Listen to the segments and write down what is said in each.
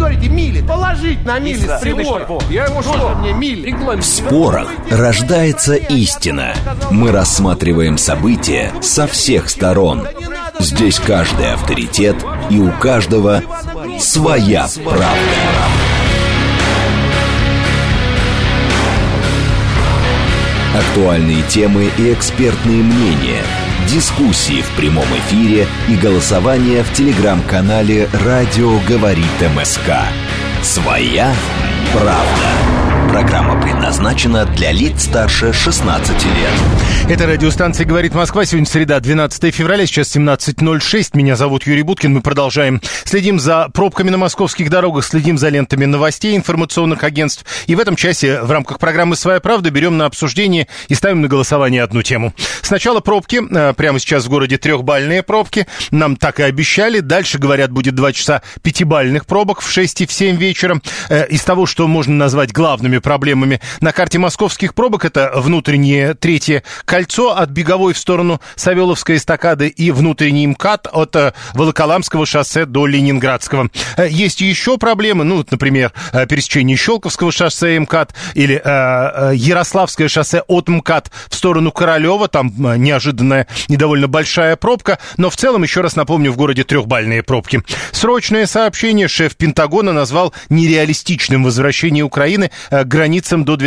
говорите, мили, положить на мили с прибора. Я ему что? Мне мили. В спорах рождается истина. Мы рассматриваем события со всех сторон. Здесь каждый авторитет, и у каждого своя правда. Актуальные темы и экспертные мнения, дискуссии в прямом эфире и голосование в телеграм-канале «Радио говорит МСК». «Своя правда». Программа предназначена для лиц старше 16 лет. Это радиостанция «Говорит Москва». Сегодня среда, 12 февраля, сейчас 17:06. Меня зовут Юрий Буткин. Мы продолжаем. Следим за пробками на московских дорогах, следим за лентами новостей информационных агентств. И в этом часе в рамках программы «Своя правда» берем на обсуждение и ставим на голосование одну тему. Сначала пробки. Прямо сейчас в городе трехбальные пробки. Нам так и обещали. Дальше, говорят, будет 2 часа пятибальных пробок в 6 и в 7 вечера. Из того, что можно назвать главными проблемами на карте московских пробок, это внутреннее третье кольцо от Беговой в сторону Савеловской эстакады и внутренний МКАД от Волоколамского шоссе до Ленинградского. Есть еще проблемы, например, пересечение Щелковского шоссе и МКАД или Ярославское шоссе от МКАД в сторону Королева. Там неожиданная и довольно большая пробка, но в целом, еще раз напомню, в городе трехбальные пробки. Срочное сообщение. Шеф Пентагона назвал нереалистичным возвращение Украины к границам до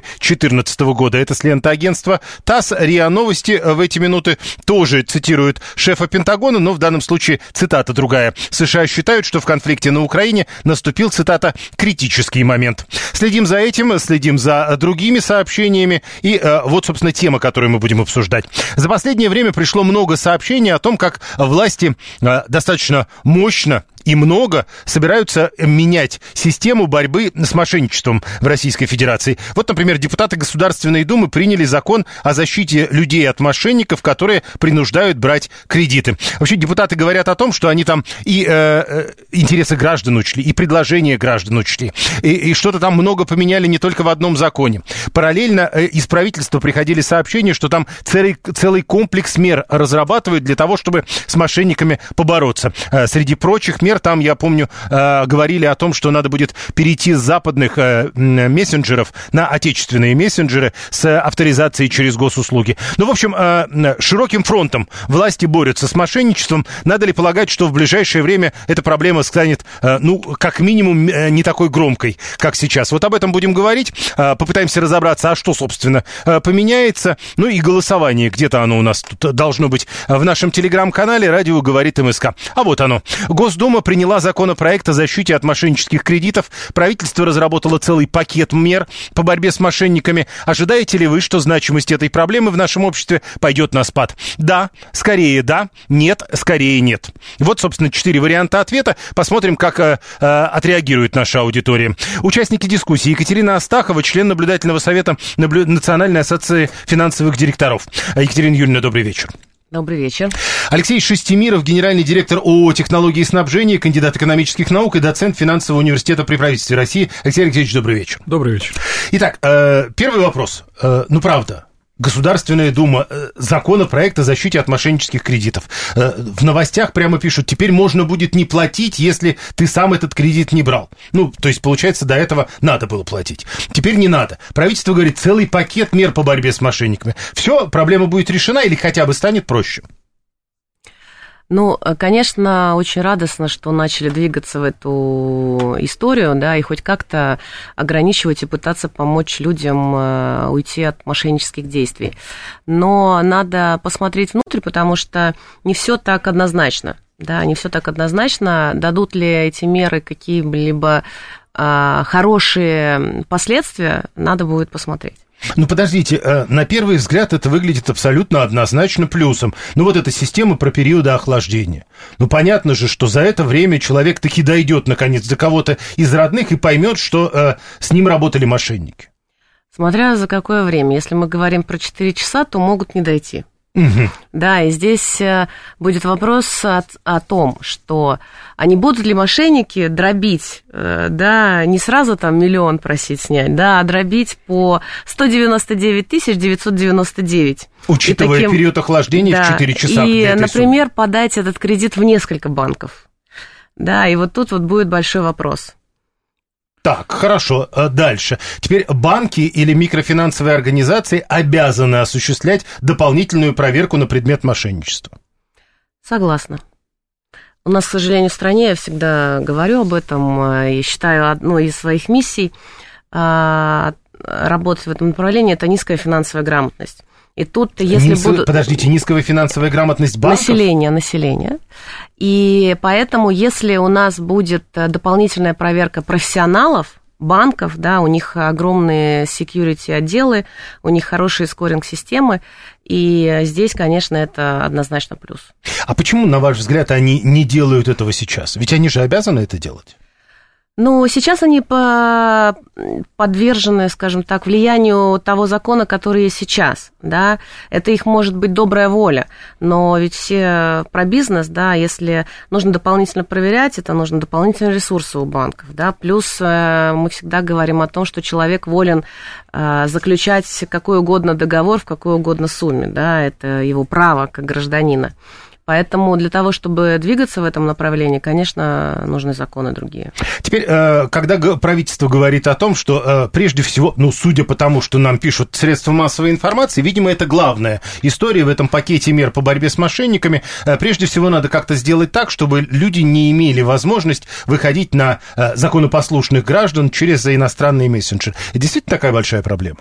2014 года. Это с ленты агентства ТАСС. РИА Новости в эти минуты тоже цитируют шефа Пентагона, но в данном случае цитата другая. США считают, что в конфликте на Украине наступил, цитата, критический момент. Следим за этим, следим за другими сообщениями. И вот, собственно, тема, которую мы будем обсуждать. За последнее время пришло много сообщений о том, как власти достаточно мощно и много собираются менять систему борьбы с мошенничеством в Российской Федерации. Вот, например, депутаты Государственной Думы приняли закон о защите людей от мошенников, которые принуждают брать кредиты. Вообще, депутаты говорят о том, что они там и интересы граждан учли, и предложения граждан учли, и что-то там много поменяли не только в одном законе. Параллельно из правительства приходили сообщения, что там целый комплекс мер разрабатывают для того, чтобы с мошенниками побороться. Среди прочих мер там, я помню, говорили о том, что надо будет перейти с западных мессенджеров на отечественные мессенджеры с авторизацией через госуслуги. В общем, широким фронтом власти борются с мошенничеством. Надо ли полагать, что в ближайшее время эта проблема станет, как минимум, не такой громкой, как сейчас? Вот об этом будем говорить. Попытаемся разобраться, а что, собственно, поменяется. И голосование. Где-то оно у нас тут должно быть в нашем телеграм-канале «Радио говорит МСК». А вот оно. Госдума приняла законопроект о защите от мошеннических кредитов. Правительство разработало целый пакет мер по борьбе с мошенниками. Ожидаете ли вы, что значимость этой проблемы в нашем обществе пойдет на спад? Да, скорее да, нет, скорее нет. Вот, собственно, 4 варианта ответа. Посмотрим, как отреагирует наша аудитория. Участники дискуссии: Екатерина Астахова, член наблюдательного совета Национальной ассоциации финансовых директоров. Екатерина Юрьевна, добрый вечер. Добрый вечер. Алексей Шестимиров, генеральный директор ООО «Технологии снабжения», кандидат экономических наук и доцент финансового университета при правительстве России. Алексей Алексеевич, добрый вечер. Добрый вечер. Итак, первый вопрос. Правда, Государственная Дума, законопроект о защите от мошеннических кредитов. В новостях прямо пишут, теперь можно будет не платить, если ты сам этот кредит не брал. То есть, получается, до этого надо было платить. Теперь не надо. Правительство говорит, целый пакет мер по борьбе с мошенниками. Все, проблема будет решена или хотя бы станет проще? Конечно, очень радостно, что начали двигаться в эту историю, да, и хоть как-то ограничивать и пытаться помочь людям уйти от мошеннических действий. Но надо посмотреть внутрь, потому что не все так однозначно. Да, не все так однозначно. Дадут ли эти меры какие-либо хорошие последствия, надо будет посмотреть. Подождите, на первый взгляд это выглядит абсолютно однозначно плюсом. Вот эта система про периоды охлаждения. Понятно же, что за это время человек таки дойдет, наконец, до кого-то из родных и поймет, что с ним работали мошенники. Смотря за какое время. Если мы говорим про 4 часа, то могут не дойти. Угу. Да, и здесь будет вопрос о том, что не будут ли мошенники дробить, да, не сразу там 1 миллион просить снять, да, а дробить по 199 999. Учитывая период охлаждения, да, в 4 часа. И, например, подать этот кредит в несколько банков. Да, и вот тут будет большой вопрос. Так, хорошо, дальше. Теперь банки или микрофинансовые организации обязаны осуществлять дополнительную проверку на предмет мошенничества. Согласна. У нас, к сожалению, в стране, я всегда говорю об этом, и считаю одной из своих миссий работать в этом направлении, это низкая финансовая грамотность. И тут, если будут... Подождите, низкая финансовая грамотность банков? Население. И поэтому, если у нас будет дополнительная проверка профессионалов, банков, да, у них огромные security отделы, у них хорошие скоринг-системы, и здесь, конечно, это однозначно плюс. А почему, на ваш взгляд, они не делают этого сейчас? Ведь они же обязаны это делать. Ну, сейчас они подвержены, скажем так, влиянию того закона, который есть сейчас, да, это их, может быть, добрая воля, но ведь все про бизнес, да, если нужно дополнительно проверять, это нужно дополнительные ресурсы у банков, да, плюс мы всегда говорим о том, что человек волен заключать какой угодно договор в какой угодно сумме, да, это его право как гражданина. Поэтому для того, чтобы двигаться в этом направлении, конечно, нужны законы другие. Теперь, когда правительство говорит о том, что прежде всего, ну, судя по тому, что нам пишут средства массовой информации, видимо, это главная история в этом пакете мер по борьбе с мошенниками, прежде всего надо как-то сделать так, чтобы люди не имели возможность выходить на законопослушных граждан через иностранные мессенджеры. Это действительно такая большая проблема?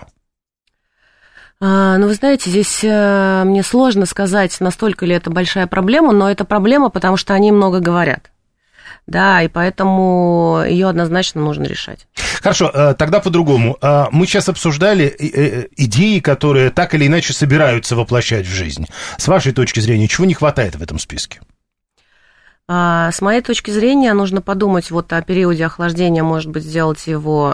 Ну, вы знаете, здесь мне сложно сказать, настолько ли это большая проблема, но это проблема, потому что они много говорят. Да, и поэтому ее однозначно нужно решать. Хорошо, тогда по-другому. Мы сейчас обсуждали идеи, которые так или иначе собираются воплощать в жизнь. С вашей точки зрения, чего не хватает в этом списке? С моей точки зрения, нужно подумать вот о периоде охлаждения, может быть, сделать его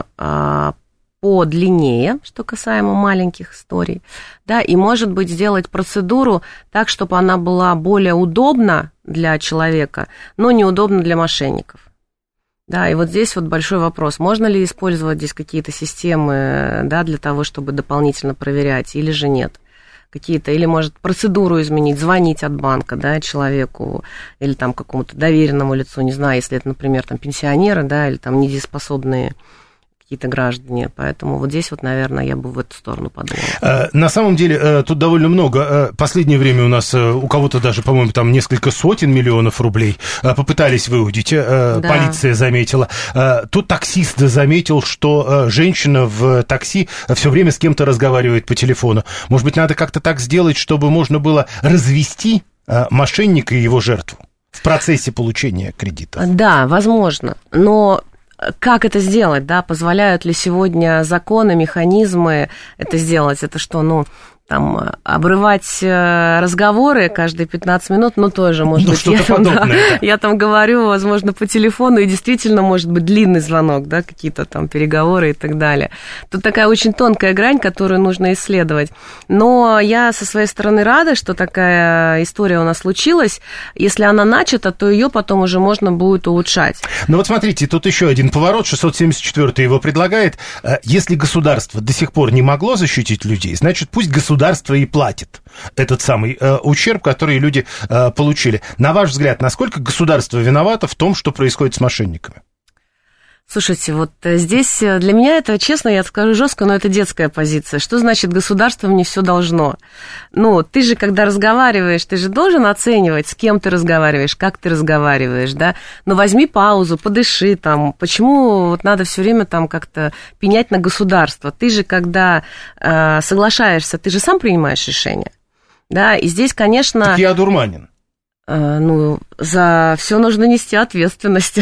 подлиннее, что касаемо маленьких историй, да, и, может быть, сделать процедуру так, чтобы она была более удобна для человека, но неудобна для мошенников. Да, и вот здесь вот большой вопрос, можно ли использовать здесь какие-то системы, да, для того, чтобы дополнительно проверять, или же нет. Какие-то, или, может, процедуру изменить, звонить от банка, да, человеку, или там какому-то доверенному лицу, не знаю, если это, например, там пенсионеры, да, или там недееспособные какие-то граждане, поэтому вот здесь вот, наверное, я бы в эту сторону подумала. На самом деле, тут довольно много. Последнее время у нас у кого-то даже, по-моему, там несколько сотен миллионов рублей попытались выудить, да. Полиция заметила. Тут таксист заметил, что женщина в такси все время с кем-то разговаривает по телефону. Может быть, надо как-то так сделать, чтобы можно было развести мошенника и его жертву в процессе получения кредита? Да, возможно, но... Как это сделать, да, позволяют ли сегодня законы, механизмы это сделать? Это что, ну, там, обрывать разговоры каждые 15 минут, ну, тоже, может быть, я там говорю, возможно, по телефону, и действительно, может быть, длинный звонок, да, какие-то там переговоры и так далее. Тут такая очень тонкая грань, которую нужно исследовать. Но я со своей стороны рада, что такая история у нас случилась. Если она начата, то ее потом уже можно будет улучшать. Ну, вот смотрите, тут еще один поворот, 674-й его предлагает. Если государство до сих пор не могло защитить людей, значит, пусть государство и платит этот самый ущерб, который люди получили. На ваш взгляд, насколько государство виновато в том, что происходит с мошенниками? Слушайте, вот здесь для меня это, честно, я скажу жестко, но это детская позиция. Что значит государство мне все должно? Ну, ты же, когда разговариваешь, ты же должен оценивать, с кем ты разговариваешь, как ты разговариваешь, да? Ну, возьми паузу, подыши там. Почему вот надо все время там как-то пенять на государство? Ты же, когда соглашаешься, ты же сам принимаешь решение, да? И здесь, конечно... Так я одурманен. Ну, за все нужно нести ответственность,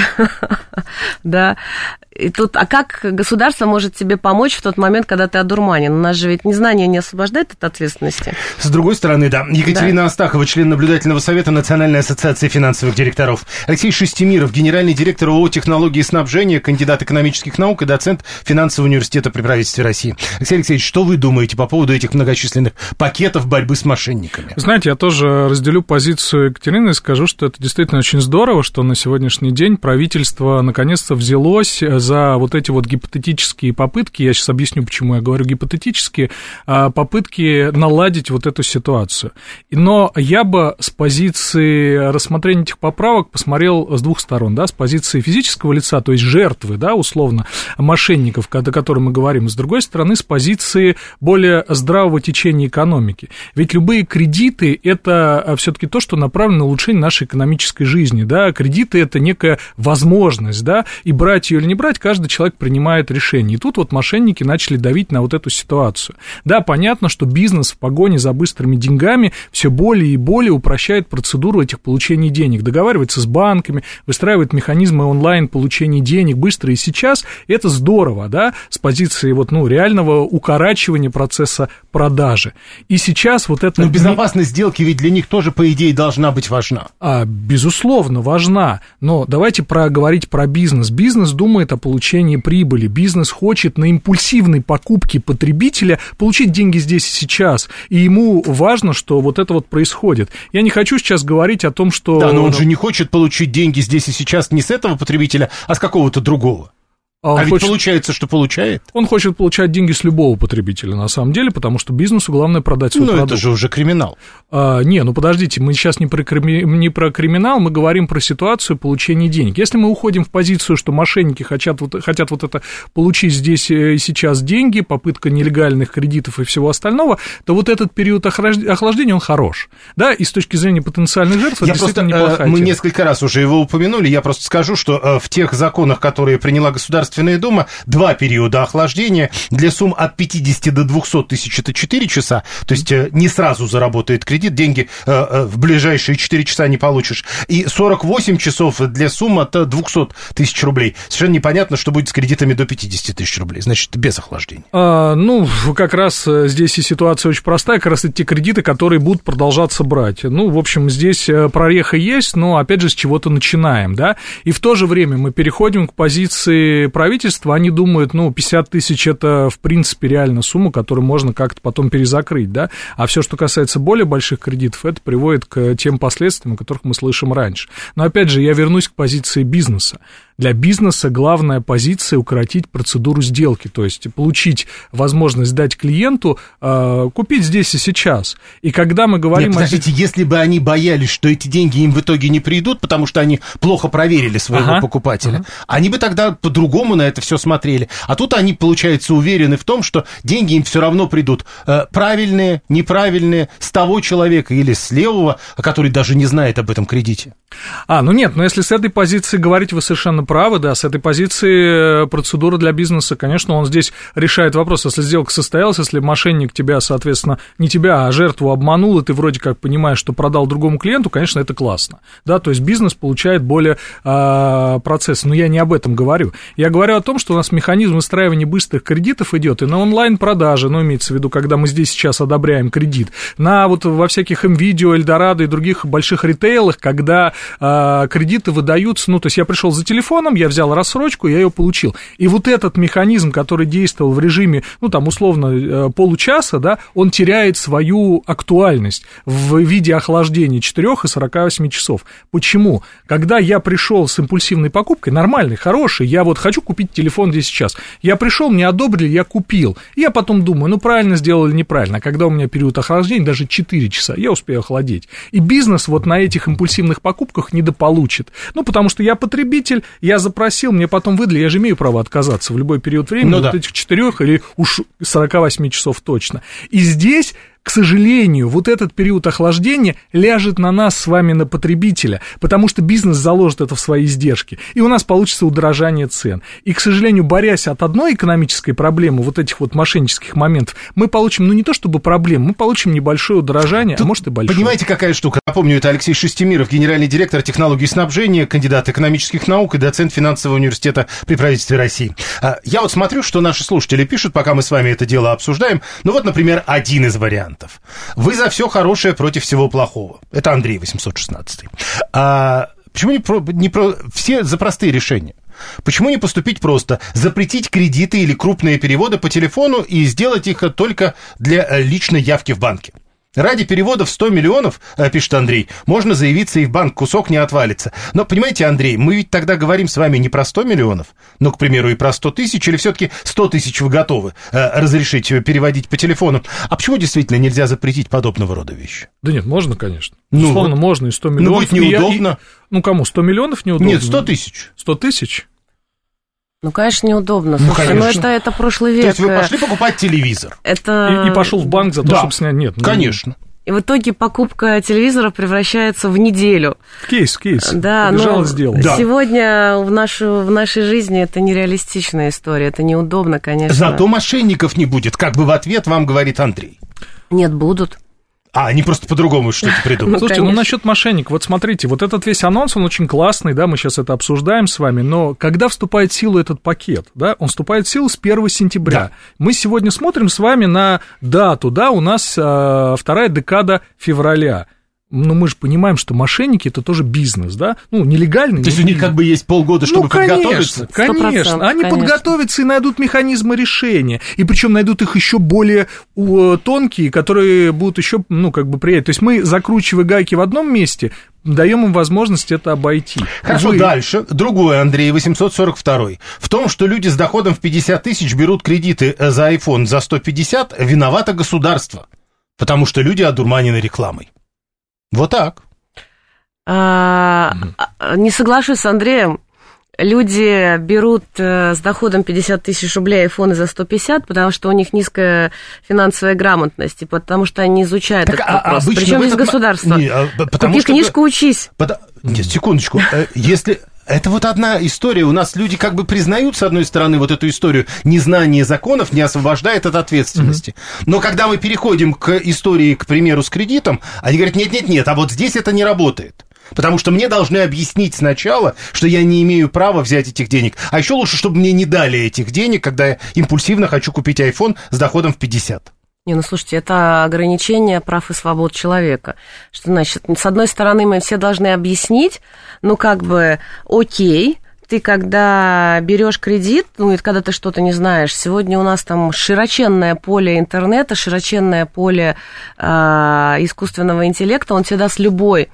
да. И тут, а как государство может тебе помочь в тот момент, когда ты одурманен? У нас же ведь незнание не освобождает от ответственности. С другой стороны, да. Екатерина Астахова, член наблюдательного совета Национальной ассоциации финансовых директоров. Алексей Шестимиров, генеральный директор ООО «Технологии снабжения», кандидат экономических наук и доцент финансового университета при правительстве России. Алексей Алексеевич, что вы думаете по поводу этих многочисленных пакетов борьбы с мошенниками? Знаете, я тоже разделю позицию Екатерины и скажу, что это действительно очень здорово, что на сегодняшний день правительство наконец-то взялось за вот эти вот гипотетические попытки, я сейчас объясню, почему я говорю гипотетические, попытки наладить вот эту ситуацию. Но я бы с позиции рассмотрения этих поправок посмотрел с двух сторон, да, с позиции физического лица, то есть жертвы, да, условно, мошенников, о которых мы говорим, с другой стороны, с позиции более здравого течения экономики. Ведь любые кредиты – это все-таки то, что направлено на улучшение нашей экономической жизни, да, кредиты – это некая возможность, да, и брать ее или не брать, каждый человек принимает решение. И тут вот мошенники начали давить на вот эту ситуацию. Да, понятно, что бизнес в погоне за быстрыми деньгами все более и более упрощает процедуру этих получений денег, договаривается с банками, выстраивает механизмы онлайн получения денег быстро и сейчас. Это здорово, да, с позиции вот, ну, реального укорачивания процесса продажи. И сейчас вот это... Но безопасность сделки ведь для них тоже, по идее, должна быть важна. Безусловно, важна, но давайте говорить про бизнес. Бизнес думает о получении прибыли, бизнес хочет на импульсивной покупке потребителя получить деньги здесь и сейчас, и ему важно, что вот это вот происходит. Я не хочу сейчас говорить о том, что... Да, но он же не хочет получить деньги здесь и сейчас не с этого потребителя, а с какого-то другого. Ведь получается, что получает. Он хочет получать деньги с любого потребителя, на самом деле, потому что бизнесу главное продать свой продукт. Это же уже криминал. Подождите, мы сейчас не про криминал, мы говорим про ситуацию получения денег. Если мы уходим в позицию, что мошенники хотят вот это получить здесь и сейчас деньги, попытка нелегальных кредитов и всего остального, то вот этот период охлаждения, он хорош. Да, и с точки зрения потенциальных жертв, это действительно неплохая тема. Мы несколько раз уже его упомянули, я просто скажу, что в тех законах, которые приняла Государственная Дума, 2 периода охлаждения для сумм от 50 до 200 тысяч, это 4 часа, то есть не сразу заработает кредит, деньги в ближайшие 4 часа не получишь, и 48 часов для сумм от 200 тысяч рублей. Совершенно непонятно, что будет с кредитами до 50 тысяч рублей, значит, без охлаждения. Как раз здесь и ситуация очень простая, как раз это те кредиты, которые будут продолжаться брать. В общем, здесь прореха есть, но, опять же, с чего-то начинаем, да, и в то же время мы переходим к позиции правительства, они думают, 50 тысяч это, в принципе, реально сумма, которую можно как-то потом перезакрыть, да, а все, что касается более больших кредитов, это приводит к тем последствиям, о которых мы слышим раньше. Но, опять же, я вернусь к позиции бизнеса. Для бизнеса главная позиция – укоротить процедуру сделки, то есть получить возможность дать клиенту купить здесь и сейчас. И когда мы говорим... Подождите, если бы они боялись, что эти деньги им в итоге не придут, потому что они плохо проверили своего покупателя, они бы тогда по-другому на это все смотрели. А тут они, получается, уверены в том, что деньги им все равно придут правильные, неправильные, с того человека или с левого, который даже не знает об этом кредите. Если с этой позиции говорить, вы совершенно правы, да, с этой позиции процедура для бизнеса, конечно, он здесь решает вопрос, если сделка состоялась, если мошенник тебя, соответственно, не тебя, а жертву обманул, и ты вроде как понимаешь, что продал другому клиенту, конечно, это классно, да, то есть бизнес получает более процессы, но я не об этом говорю, я говорю о том, что у нас механизм выстраивания быстрых кредитов идет и на онлайн-продаже, имеется в виду, когда мы здесь сейчас одобряем кредит, на вот во всяких МВидео, Эльдорадо и других больших ритейлах, когда кредиты выдаются, то есть я пришел за телефоном, я взял рассрочку, я ее получил. И вот этот механизм, который действовал в режиме, условно, получаса, да, он теряет свою актуальность в виде охлаждения 4 и 48 часов. Почему? Когда я пришел с импульсивной покупкой, нормальной, хорошей, я вот хочу купить телефон здесь сейчас, я пришел, мне одобрили, я купил. Я потом думаю, правильно сделал или неправильно. А когда у меня период охлаждения, даже 4 часа, я успею охладить. И бизнес вот на этих импульсивных покупках недополучит. Потому что я потребитель, я запросил, мне потом выдали, я же имею право отказаться в любой период времени, этих 4 или уж 48 часов точно. И здесь, к сожалению, вот этот период охлаждения ляжет на нас с вами, на потребителя, потому что бизнес заложит это в свои издержки, и у нас получится удорожание цен. И, к сожалению, борясь от одной экономической проблемы, вот этих вот мошеннических моментов, мы получим, не то чтобы проблему, мы получим небольшое удорожание, а может и большое. Понимаете, какая штука? Напомню, это Алексей Шестимиров, генеральный директор технологий снабжения, кандидат экономических наук и доцент финансового университета при правительстве России. Я вот смотрю, что наши слушатели пишут, пока мы с вами это дело обсуждаем. Например, один из вариантов. Вы за все хорошее против всего плохого. Это Андрей 816. Почему все за простые решения? Почему не поступить просто? Запретить кредиты или крупные переводы по телефону и сделать их только для личной явки в банке? Ради перевода в 100 миллионов, пишет Андрей, можно заявиться и в банк, кусок не отвалится. Но, понимаете, Андрей, мы ведь тогда говорим с вами не про 100 миллионов, но, к примеру, и про 100 тысяч, или все-таки 100 тысяч вы готовы разрешить переводить по телефону? А почему действительно нельзя запретить подобного рода вещи? Да нет, можно, конечно. Условно, можно и 100 миллионов. Ну, будет неудобно. Кому, 100 миллионов неудобно? Нет, 100 тысяч. 100 тысяч? Ну, конечно, неудобно. Слушайте, это прошлый век. То есть вы пошли покупать телевизор. Это... И пошел в банк за то, чтобы снять. Нет, конечно. И в итоге покупка телевизора превращается в неделю. Кейс. Да, но сделал. Сегодня в нашей жизни это нереалистичная история, это неудобно, конечно. Зато мошенников не будет, как бы в ответ вам говорит Андрей. Нет, будут. Они просто по-другому что-то придумают. Слушайте, насчет мошенников, вот смотрите, вот этот весь анонс, он очень классный, да, мы сейчас это обсуждаем с вами, но когда вступает в силу этот пакет, да, он вступает в силу с 1 сентября. Да. Мы сегодня смотрим с вами на дату, да, у нас вторая декада февраля. Но мы же понимаем, что мошенники – это тоже бизнес, да? Нелегальный. То есть у них как бы есть полгода, чтобы подготовиться? Конечно. Они подготовятся и найдут механизмы решения. И причем найдут их еще более тонкие, которые будут еще, приятнее. То есть мы, закручивая гайки в одном месте, даем им возможность это обойти. Хорошо, дальше. Другой, Андрей, 842. В том, что люди с доходом в 50 тысяч берут кредиты за iPhone за 150, виновато государство. Потому что люди одурманены рекламой. Вот так. Не соглашусь с Андреем. Люди берут с доходом 50 тысяч рублей айфоны за 150, потому что у них низкая финансовая грамотность, и потому что они изучают этот вопрос. Причем здесь государство. Купи книжку, учись. Нет, секундочку. Если... Это вот одна история. У нас люди как бы признают, с одной стороны, вот эту историю. Незнание законов не освобождает от ответственности. Но когда мы переходим к истории, к примеру, с кредитом, они говорят, нет, а вот здесь это не работает. Потому что мне должны объяснить сначала, что я не имею права взять этих денег. А еще лучше, чтобы мне не дали этих денег, когда я импульсивно хочу купить iPhone с доходом в 50. Слушайте, это ограничение прав и свобод человека. Что значит? С одной стороны, мы все должны объяснить, окей, ты когда берешь кредит, и когда ты что-то не знаешь, сегодня у нас там широченное поле интернета, широченное поле искусственного интеллекта, он тебе даст любой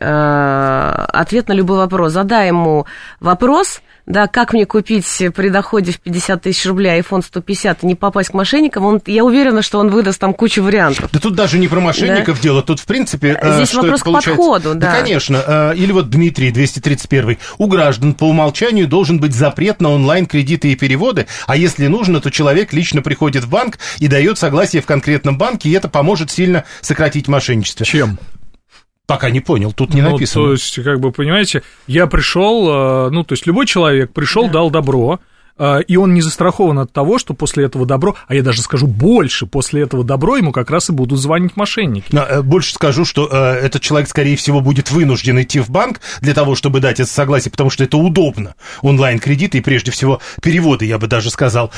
ответ на любой вопрос. Задай ему вопрос, да, как мне купить при доходе в 50 тысяч рублей iPhone 150 и не попасть к мошенникам, я уверена, что он выдаст там кучу вариантов. Да тут даже не про мошенников дело, тут в принципе... Здесь вопрос к подходу, да. Да, конечно. Или вот Дмитрий, 231. У граждан по умолчанию должен быть запрет на онлайн-кредиты и переводы, а если нужно, то человек лично приходит в банк и дает согласие в конкретном банке, и это поможет сильно сократить мошенничество. Чем? Пока не понял, тут не написано. То есть, понимаете, я пришел, то есть любой человек пришел, дал добро, и он не застрахован от того, что после этого добро, а я даже скажу больше, после этого добро ему как раз и будут звонить мошенники. Больше скажу, что этот человек, скорее всего, будет вынужден идти в банк для того, чтобы дать это согласие, потому что это удобно. Онлайн-кредиты и, прежде всего, переводы, я бы даже сказал.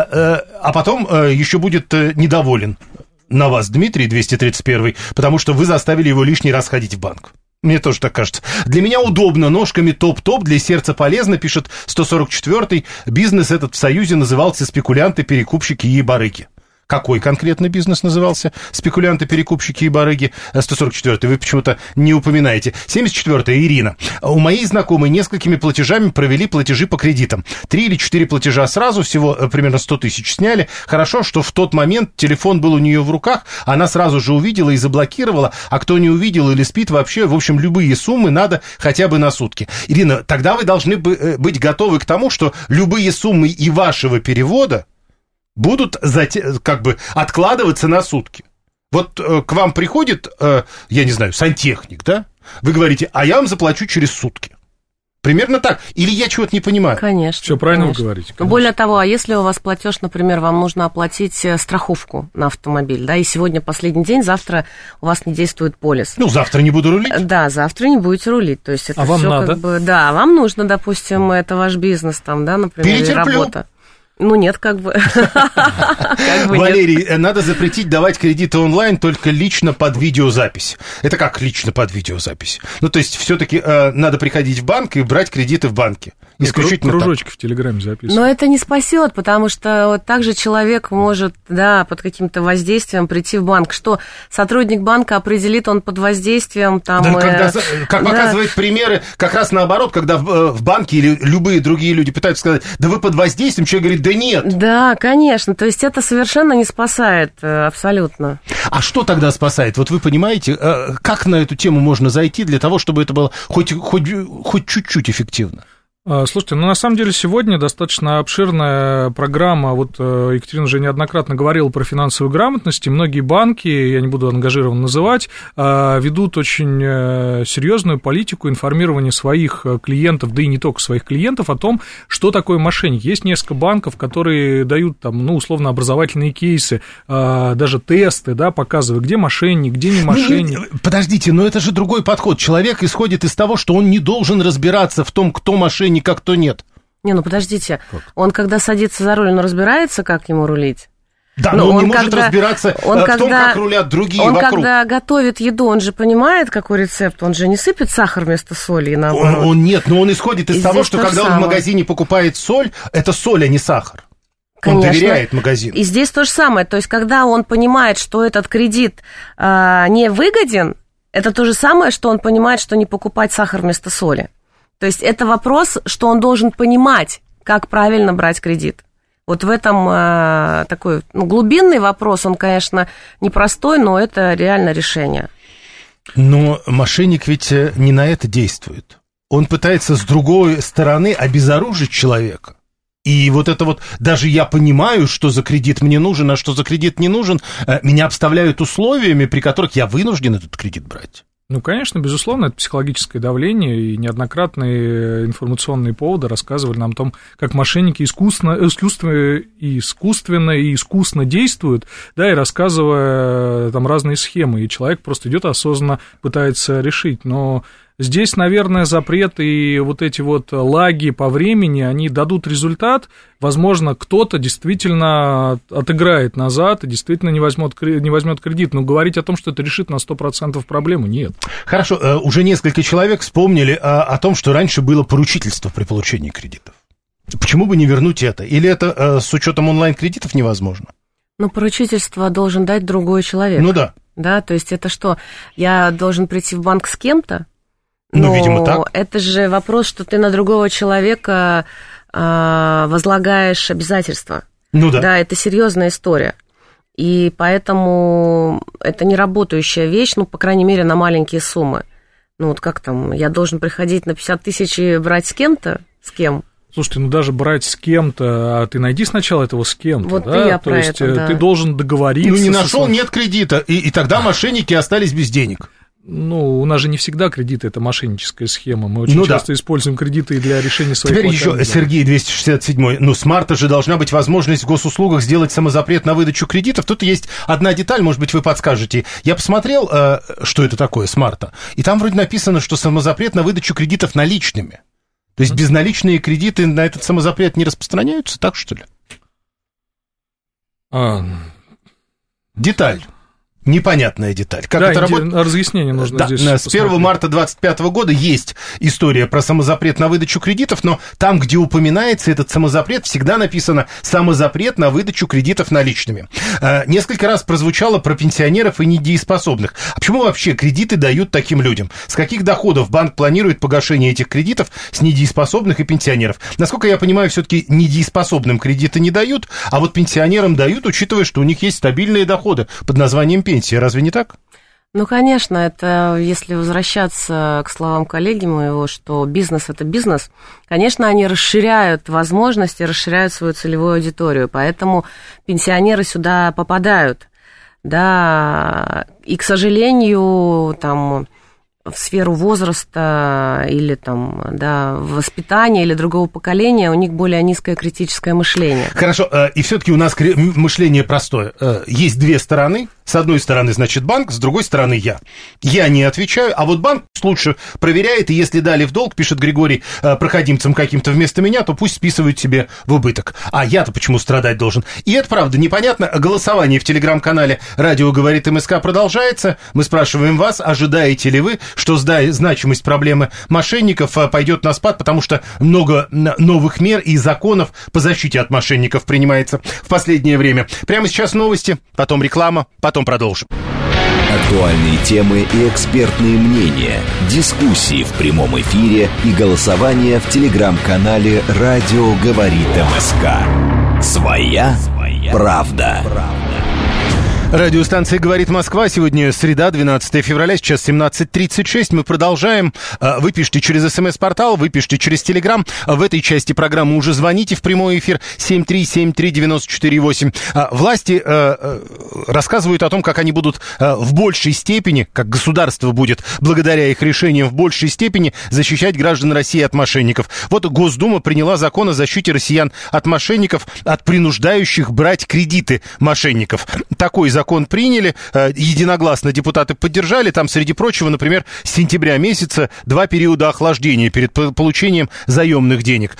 А потом еще будет недоволен на вас, Дмитрий, 231, потому что вы заставили его лишний раз ходить в банк. Мне тоже так кажется. Для меня удобно, ножками топ-топ, для сердца полезно, пишет 144-й. Бизнес этот в Союзе назывался «Спекулянты, перекупщики и барыги». Какой конкретно бизнес назывался? Спекулянты, перекупщики и барыги. 144-й вы почему-то не упоминаете. 74-я, Ирина. У моей знакомой несколькими платежами провели платежи по кредитам. 3 или 4 платежа сразу, всего примерно 100 тысяч сняли. Хорошо, что в тот момент телефон был у нее в руках, она сразу же увидела и заблокировала, а кто не увидел или спит, вообще, в общем, любые суммы надо хотя бы на сутки. Ирина, тогда вы должны быть готовы к тому, что любые суммы и вашего перевода будут откладываться на сутки. Вот к вам приходит, я не знаю, сантехник, да? Вы говорите, а я вам заплачу через сутки. Примерно так. Или я чего-то не понимаю? Конечно. Все правильно вы говорите. Но более того, а если у вас платеж, например, вам нужно оплатить страховку на автомобиль, да, и сегодня последний день, завтра у вас не действует полис. Завтра не буду рулить. Да, завтра не будете рулить. То есть это вам всё надо? Да, вам нужно, допустим, это ваш бизнес, там, да, например, или работа. Ну, нет, как бы. Валерий, надо запретить давать кредиты онлайн только лично под видеозапись. Это как лично под видеозапись? Ну, то есть, все-таки надо приходить в банк и брать кредиты в банке. Исключительно кружочки в Телеграме записывать. Но это не спасет, потому что вот так же человек может, да, под каким-то воздействием прийти в банк. Что сотрудник банка определит, он под воздействием там... Да, как показывают примеры, как раз наоборот, когда в банке или любые другие люди пытаются сказать, да вы под воздействием, человек говорит, да нет. Да, конечно, то есть это совершенно не спасает абсолютно. А что тогда спасает? Вот вы понимаете, как на эту тему можно зайти для того, чтобы это было хоть чуть-чуть эффективно? Слушайте, ну, на самом деле, сегодня достаточно обширная программа, вот Екатерина уже неоднократно говорила про финансовую грамотность, и многие банки, я не буду ангажированно называть, ведут очень серьезную политику информирования своих клиентов, да и не только своих клиентов, о том, что такое мошенник. Есть несколько банков, которые дают, там, ну, условно, образовательные кейсы, даже тесты, да, показывая, где мошенник, где не мошенник. Подождите, но это же другой подход. Человек исходит из того, что он не должен разбираться в том, кто мошенник, как то нет. Не, ну подождите, он когда садится за руль, он разбирается, как ему рулить? Да, но он не может разбираться в том, как рулят другие вокруг. Он когда готовит еду, он же понимает, какой рецепт, он же не сыпет сахар вместо соли и наоборот. Нет, но он исходит из того, что когда он в магазине покупает соль, это соль, а не сахар. Конечно. Он доверяет магазину. И здесь то же самое, то есть когда он понимает, что этот кредит не выгоден, это то же самое, что он понимает, что не покупать сахар вместо соли. То есть это вопрос, что он должен понимать, как правильно брать кредит. Вот в этом такой глубинный вопрос, он, конечно, непростой, но это реально решение. Но мошенник ведь не на это действует. Он пытается с другой стороны обезоружить человека. И вот это вот, даже я понимаю, что за кредит мне нужен, а что за кредит не нужен, меня обставляют условиями, при которых я вынужден этот кредит брать. Ну, конечно, безусловно, это психологическое давление, и неоднократные информационные поводы рассказывали нам о том, как мошенники искусственно и искусно действуют, да, и рассказывая там разные схемы, и человек просто идет осознанно пытается решить, но здесь, наверное, запрет и вот эти вот лаги по времени, они дадут результат. Возможно, кто-то действительно отыграет назад и действительно не возьмет кредит. Но говорить о том, что это решит на 100% проблему, нет. Хорошо, уже несколько человек вспомнили о том, что раньше было поручительство при получении кредитов. Почему бы не вернуть это? Или это с учетом онлайн-кредитов невозможно? Ну, поручительство должен дать другой человек. Ну да. Да, то есть это что, я должен прийти в банк с кем-то? Ну, видимо, так. Это же вопрос, что ты на другого человека возлагаешь обязательства. Ну да. Да, это серьезная история. И поэтому это не работающая вещь, ну, по крайней мере, на маленькие суммы. Ну, вот как там, я должен приходить на 50 тысяч и брать с кем-то? С кем? Слушайте, ну даже брать с кем-то, а ты найди сначала этого с кем-то, вот да? Я То про есть это, да. ты должен договориться. Ну, не нашел, нет кредита, и тогда мошенники остались без денег. Ну, у нас же не всегда кредиты – это мошенническая схема. Мы очень часто используем кредиты для решения своих проблем. Теперь еще Сергей 267. Ну, с марта же должна быть возможность в госуслугах сделать самозапрет на выдачу кредитов. Тут есть одна деталь, может быть, вы подскажете. Я посмотрел, что это такое с марта, и там вроде написано, что самозапрет на выдачу кредитов наличными. То есть безналичные кредиты на этот самозапрет не распространяются, так что ли? Деталь. Непонятная деталь. Как это работает? Разъяснение нужно здесь с 1 марта 2025 года есть история про самозапрет на выдачу кредитов, но там, где упоминается этот самозапрет, всегда написано «самозапрет на выдачу кредитов наличными». Несколько раз прозвучало про пенсионеров и недееспособных. А почему вообще кредиты дают таким людям? С каких доходов банк планирует погашение этих кредитов с недееспособных и пенсионеров? Насколько я понимаю, все-таки недееспособным кредиты не дают, а вот пенсионерам дают, учитывая, что у них есть стабильные доходы под названием пенсия. Разве не так? Ну, конечно, это если возвращаться к словам коллеги моего, что бизнес – это бизнес, конечно, они расширяют возможности, расширяют свою целевую аудиторию, поэтому пенсионеры сюда попадают, да, и, к сожалению, там, в сферу возраста или там, да, воспитания или другого поколения у них более низкое критическое мышление. Хорошо, и все-таки у нас мышление простое. Есть две стороны. С одной стороны, значит, банк, с другой стороны, я. Я не отвечаю, а вот банк лучше проверяет, и если дали в долг, пишет Григорий, проходимцам каким-то вместо меня, то пусть списывают себе в убыток. А я-то почему страдать должен? И это правда непонятно. Голосование в телеграм-канале «Радио говорит МСК» продолжается. Мы спрашиваем вас, ожидаете ли вы, что значимость проблемы мошенников пойдет на спад, потому что много новых мер и законов по защите от мошенников принимается в последнее время. Прямо сейчас новости, потом реклама, потом продолжим. Актуальные темы и экспертные мнения, дискуссии в прямом эфире и голосование в телеграм-канале «Радио говорит МСК». Своя правда. Радиостанция «Говорит Москва». Сегодня среда, 12 февраля, сейчас 17:36. Мы продолжаем. Вы пишите через СМС-портал, вы пишите через Телеграм. В этой части программы уже звоните в прямой эфир 7373948. Власти рассказывают о том, как они будут в большей степени, как государство будет, благодаря их решениям, в большей степени защищать граждан России от мошенников. Вот Госдума приняла закон о защите россиян от мошенников, от принуждающих брать кредиты мошенников. Такой закон приняли, единогласно депутаты поддержали. Там, среди прочего, например, с сентября месяца 2 периода охлаждения перед получением заемных денег.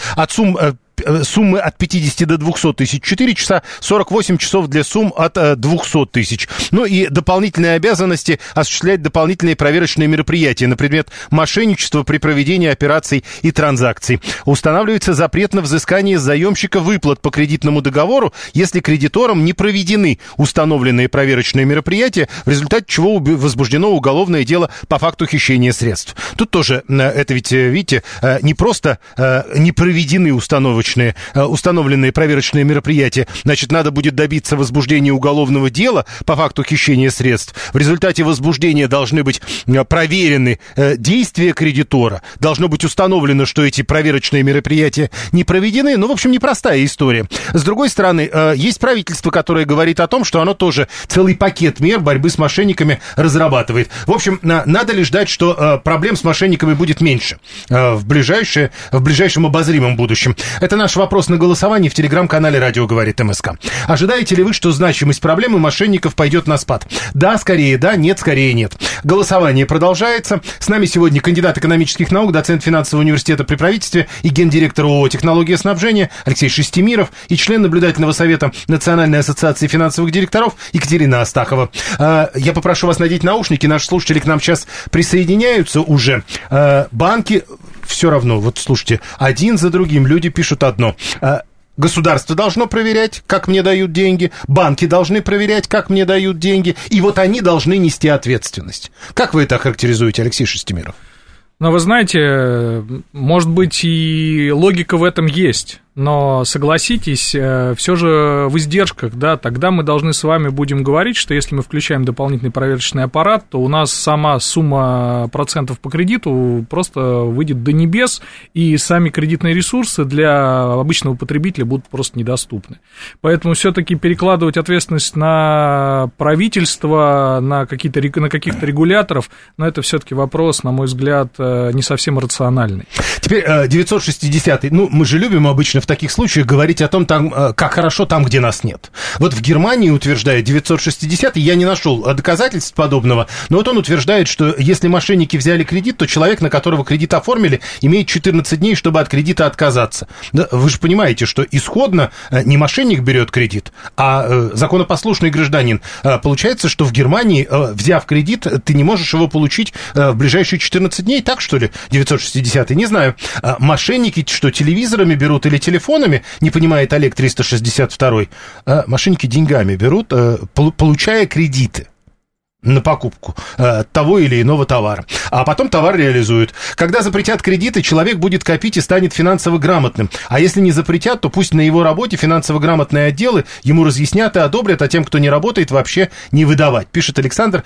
Суммы от 50 до 200 тысяч 4 часа, 48 часов для сумм от 200 тысяч. Ну и дополнительные обязанности осуществлять дополнительные проверочные мероприятия на предмет мошенничества при проведении операций и транзакций. Устанавливается запрет на взыскание с заемщика выплат по кредитному договору, если кредиторам не проведены установленные проверочные мероприятия, в результате чего возбуждено уголовное дело по факту хищения средств. Тут тоже, это ведь, видите, не просто не проведены установленные проверочные мероприятия, значит, надо будет добиться возбуждения уголовного дела по факту хищения средств. В результате возбуждения должны быть проверены действия кредитора, должно быть установлено, что эти проверочные мероприятия не проведены. Ну, в общем, непростая история. С другой стороны, есть правительство, которое говорит о том, что оно тоже целый пакет мер борьбы с мошенниками разрабатывает. В общем, надо ли ждать, что проблем с мошенниками будет меньше в ближайшем обозримом будущем? Это наш вопрос на голосование в телеграм-канале «Радио говорит МСК». Ожидаете ли вы, что значимость проблемы мошенников пойдет на спад? Да, скорее да, нет, скорее нет. Голосование продолжается. С нами сегодня кандидат экономических наук, доцент финансового университета при правительстве и гендиректор ООО «Технология снабжения» Алексей Шестимиров и член наблюдательного совета Национальной ассоциации финансовых директоров Екатерина Астахова. Я попрошу вас надеть наушники. Наши слушатели к нам сейчас присоединяются уже. Банки... Все равно, вот слушайте, один за другим люди пишут одно. Государство должно проверять, как мне дают деньги, банки должны проверять, как мне дают деньги, и вот они должны нести ответственность. Как вы это охарактеризуете, Алексей Шестимиров? Но вы знаете, может быть, и логика в этом есть. Но согласитесь, все же в издержках, да, тогда мы должны с вами будем говорить, что если мы включаем дополнительный проверочный аппарат, то у нас сама сумма процентов по кредиту просто выйдет до небес, и сами кредитные ресурсы для обычного потребителя будут просто недоступны. Поэтому все-таки перекладывать ответственность на правительство, на каких-то регуляторов, но это все-таки вопрос, на мой взгляд, не совсем рациональный. Теперь 960-й, мы же любим обычно в таких случаях говорить о том, как хорошо там, где нас нет. Вот в Германии утверждает 960-й, я не нашел доказательств подобного, но вот он утверждает, что если мошенники взяли кредит, то человек, на которого кредит оформили, имеет 14 дней, чтобы от кредита отказаться. Да, вы же понимаете, что исходно не мошенник берет кредит, а законопослушный гражданин. Получается, что в Германии, взяв кредит, ты не можешь его получить в ближайшие 14 дней, так что ли, 960-й? Не знаю. Мошенники что, телевизорами берут или телефонами, не понимает Олег 362-й, мошенники деньгами берут, получая кредиты на покупку того или иного товара. А потом товар реализуют. Когда запретят кредиты, человек будет копить и станет финансово грамотным. А если не запретят, то пусть на его работе финансово грамотные отделы ему разъяснят и одобрят, а тем, кто не работает, вообще не выдавать, пишет Александр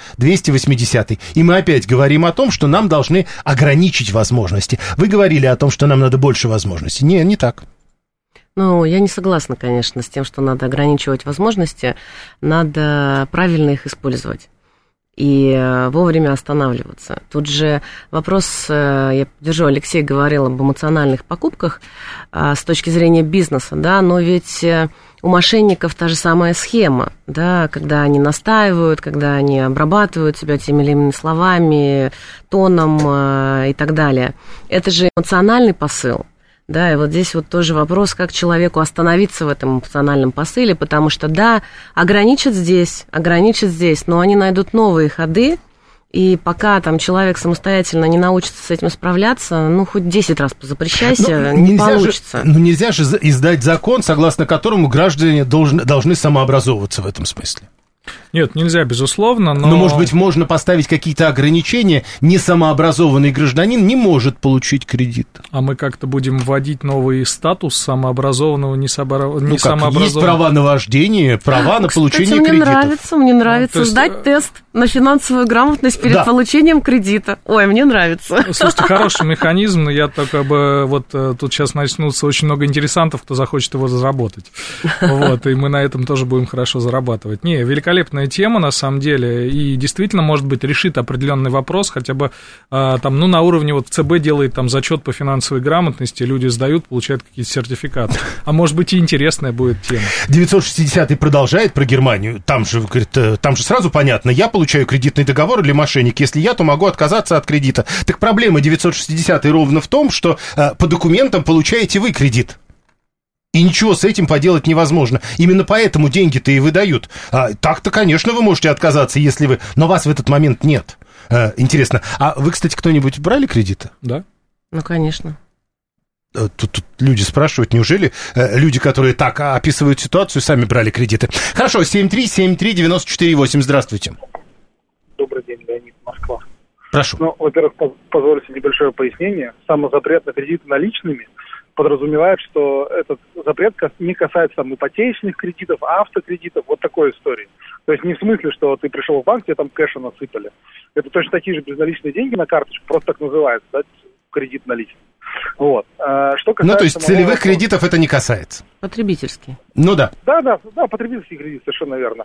280. И мы опять говорим о том, что нам должны ограничить возможности. Вы говорили о том, что нам надо больше возможностей. Не так. Ну, я не согласна, конечно, с тем, что надо ограничивать возможности. Надо правильно их использовать. и вовремя останавливаться. Тут же вопрос, я поддержу, Алексей говорил об эмоциональных покупках с точки зрения бизнеса, да, но ведь у мошенников та же самая схема, да, когда они настаивают, когда они обрабатывают тебя теми или иными словами, тоном и так далее. Это же эмоциональный посыл. Да, и вот здесь вот тоже вопрос, как человеку остановиться в этом эмоциональном посыле, потому что, да, ограничат здесь, но они найдут новые ходы, и пока там человек самостоятельно не научится с этим справляться, ну, хоть 10 раз позапрещайся, не получится. Нельзя же издать закон, согласно которому граждане должны самообразовываться в этом смысле. Нет, нельзя, безусловно, но... Но, может быть, можно поставить какие-то ограничения. Несамообразованный гражданин не может получить кредит. А мы как-то будем вводить новый статус самообразованного, несамообразованного. Есть права на вождение, права на получение кредитов. Мне нравится сдать тест на финансовую грамотность перед получением кредита. Ой, мне нравится. Слушайте, хороший механизм, но я только бы... Вот тут сейчас начнутся очень много интересантов, кто захочет его разработать. Вот, и мы на этом тоже будем хорошо зарабатывать. Не, великолепная тема, на самом деле, и действительно, может быть, решит определенный вопрос, хотя бы там, ну, на уровне, вот ЦБ делает там зачет по финансовой грамотности, люди сдают, получают какие-то сертификаты. А может быть, и интересная будет тема. 960-й продолжает про Германию. Там же, говорит, там же сразу понятно, я получаю кредитный договор или мошенник. Если я, то могу отказаться от кредита. Так проблема 960-й ровно в том, что по документам получаете вы кредит. И ничего с этим поделать невозможно. Именно поэтому деньги-то и выдают. Так-то, конечно, вы можете отказаться, если вы... Но вас в этот момент нет. Интересно. А вы, кстати, кто-нибудь брали кредиты? Да. Ну, конечно. Тут люди спрашивают, неужели люди, которые так описывают ситуацию, сами брали кредиты? Хорошо, 7373948, здравствуйте. Добрый день, Леонид, Москва. Прошу. Ну, во-первых, позвольте небольшое пояснение. Самозапрет на кредиты наличными подразумевает, что этот запрет не касается там ипотечных кредитов, автокредитов, вот такой истории. То есть не в смысле, что ты пришел в банк, тебе там кэша насыпали. Это точно такие же безналичные деньги на карточку, просто так называется, да, кредит наличный. Вот. Что касается... Ну, то есть целевых кредитов это не касается? Потребительские. Ну да. Да, потребительский кредит, совершенно верно.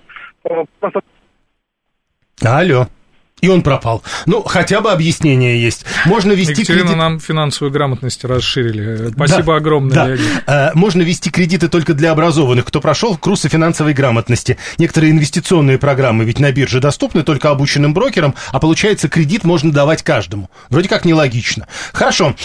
Алло. И он пропал. Ну, хотя бы объяснение есть. Можно вести Екатерина, кредит... нам финансовую грамотность расширили. Спасибо огромное, да. Леонид. Можно вести кредиты только для образованных, кто прошел курсы финансовой грамотности. Некоторые инвестиционные программы ведь на бирже доступны только обученным брокерам, а получается, кредит можно давать каждому. Вроде как нелогично. Хорошо.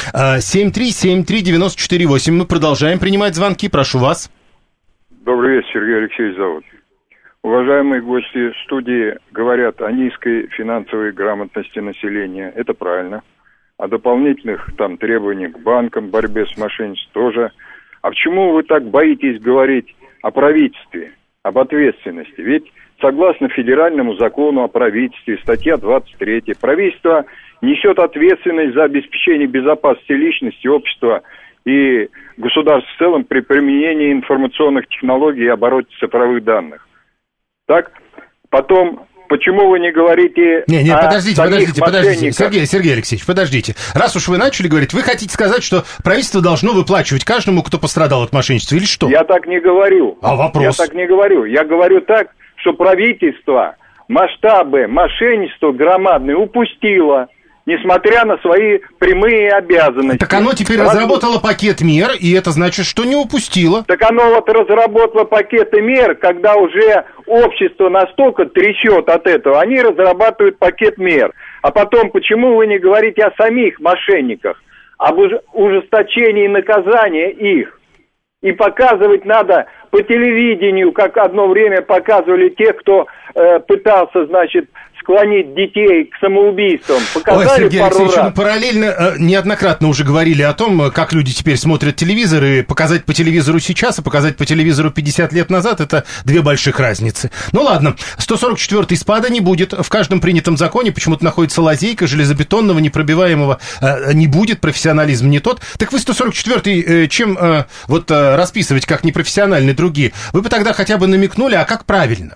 7373948. Мы продолжаем принимать звонки. Прошу вас. Добрый вечер, Сергей Алексеевич зовут. Уважаемые гости студии говорят о низкой финансовой грамотности населения. Это правильно. О дополнительных там требованиях к банкам, борьбе с мошенничеством тоже. А почему вы так боитесь говорить о правительстве, об ответственности? Ведь согласно федеральному закону о правительстве, статья 23, правительство несет ответственность за обеспечение безопасности личности, общества и государства в целом при применении информационных технологий и обороте цифровых данных. Так, потом, почему вы не говорите подождите, Сергей Алексеевич, подождите. Раз уж вы начали говорить, вы хотите сказать, что правительство должно выплачивать каждому, кто пострадал от мошенничества, или что? Я так не говорю. А вопрос? Я так не говорю. Я говорю так, что правительство масштабы мошенничества громадные упустило, несмотря на свои прямые обязанности. Так оно теперь разработало пакет мер, и это значит, что не упустило. Так оно вот разработало пакеты мер, когда уже общество настолько трясет от этого, они разрабатывают пакет мер. А потом, почему вы не говорите о самих мошенниках, об ужесточении наказания их? И показывать надо по телевидению, как одно время показывали тех, кто пытался, значит, склонить детей к самоубийствам. Показали Сергей пару Алексеевич, раз. мы параллельно неоднократно уже говорили о том, как люди теперь смотрят телевизор, и показать по телевизору сейчас, и показать по телевизору 50 лет назад, это две больших разницы. Ну ладно, 144-й спада не будет. В каждом принятом законе почему-то находится лазейка, железобетонного, непробиваемого не будет, профессионализм не тот. Так вы 144-й чем расписывать как непрофессиональные другие? Вы бы тогда хотя бы намекнули, а как правильно?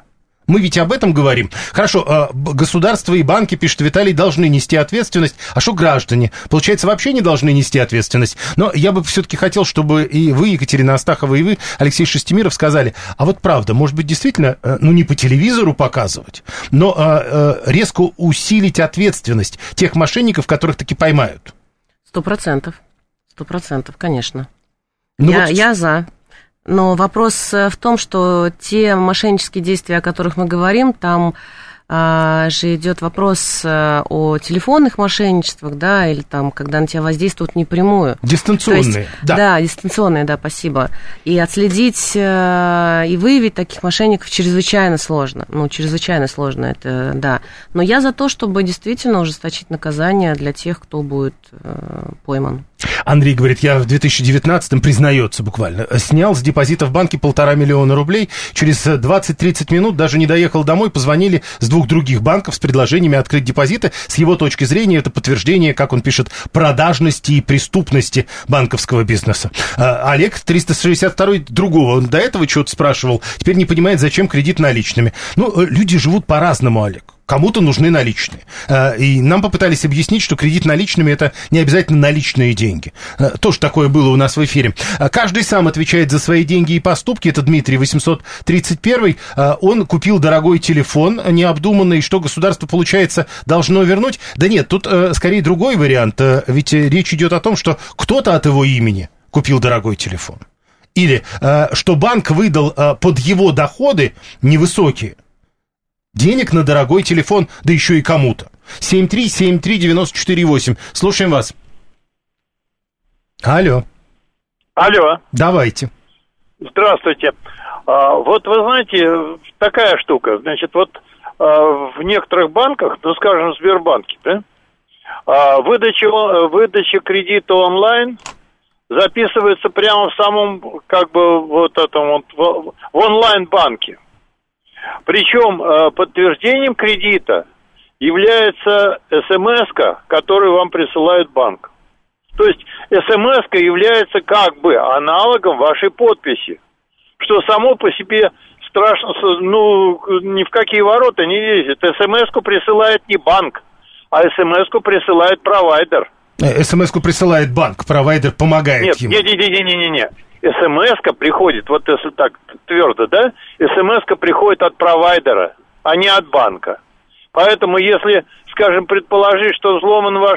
Мы ведь об этом говорим. Хорошо, государство и банки, пишет Виталий, должны нести ответственность. А что граждане? Получается, вообще не должны нести ответственность. Но я бы все-таки хотел, чтобы и вы, Екатерина Астахова, и вы, Алексей Шестимиров, сказали, а вот правда, может быть, действительно, не по телевизору показывать, но резко усилить ответственность тех мошенников, которых таки поймают? 100%, конечно. Я за. Но вопрос в том, что те мошеннические действия, о которых мы говорим, там же идет вопрос о телефонных мошенничествах, да, или там, когда на тебя воздействуют напрямую. Дистанционные, да. Да, дистанционные, да, спасибо. И отследить и выявить таких мошенников чрезвычайно сложно. Чрезвычайно сложно, это да. Но я за то, чтобы действительно ужесточить наказание для тех, кто будет пойман. Андрей говорит, я в 2019-м, признается буквально, снял с депозита в банке 1,5 миллиона рублей. Через 20-30 минут даже не доехал домой, позвонили с 2 других банков с предложениями открыть депозиты. С его точки зрения это подтверждение, как он пишет, продажности и преступности банковского бизнеса. Олег, 362-й, другого, он до этого что-то спрашивал, теперь не понимает, зачем кредит наличными. Люди живут по-разному, Олег. Кому-то нужны наличные. И нам попытались объяснить, что кредит наличными – это не обязательно наличные деньги. Тоже такое было у нас в эфире. Каждый сам отвечает за свои деньги и поступки. Это Дмитрий, 831-й. Он купил дорогой телефон необдуманный. Что государство, получается, должно вернуть? Да нет, тут скорее другой вариант. Ведь речь идет о том, что кто-то от его имени купил дорогой телефон. Или что банк выдал под его доходы невысокие денег на дорогой телефон, да еще и кому-то. 7373948. Слушаем вас. Алло. Давайте. Здравствуйте. Вот вы знаете, такая штука. Значит, вот в некоторых банках, скажем, в Сбербанке, да, выдача кредита онлайн записывается прямо в самом, в онлайн-банке. Причем подтверждением кредита является смс-ка, которую вам присылает банк. То есть смс-ка является как бы аналогом вашей подписи, что само по себе страшно, ни в какие ворота не лезет. СМС-ку присылает не банк, а СМС-ку присылает провайдер. СМС-ку присылает банк, провайдер помогает ему. Не. СМС-ка приходит, вот если так твердо, да? СМС-ка приходит от провайдера, а не от банка. Поэтому, если, скажем, предположить, что взломан ваш